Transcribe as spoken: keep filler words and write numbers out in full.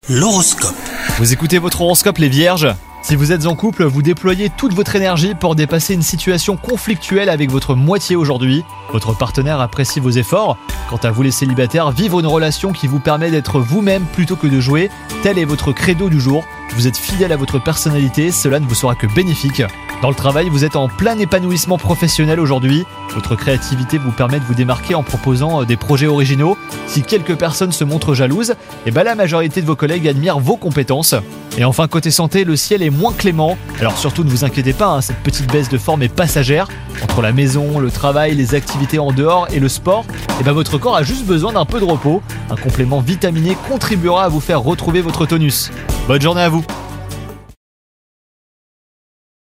L'horoscope. Vous écoutez votre horoscope les vierges ? Si vous êtes en couple, vous déployez toute votre énergie pour dépasser une situation conflictuelle avec votre moitié aujourd'hui. Votre partenaire apprécie vos efforts. Quant à vous les célibataires, vivre une relation qui vous permet d'être vous-même plutôt que de jouer, tel est votre credo du jour. Vous êtes fidèle à votre personnalité, cela ne vous sera que bénéfique. Dans le travail, vous êtes en plein épanouissement professionnel aujourd'hui. Votre créativité vous permet de vous démarquer en proposant des projets originaux. Si quelques personnes se montrent jalouses, eh ben la majorité de vos collègues admirent vos compétences. Et enfin, côté santé, le ciel est moins clément. Alors surtout, ne vous inquiétez pas, hein, cette petite baisse de forme est passagère. Entre la maison, le travail, les activités en dehors et le sport, eh ben votre corps a juste besoin d'un peu de repos. Un complément vitaminé contribuera à vous faire retrouver votre tonus. Bonne journée à vous!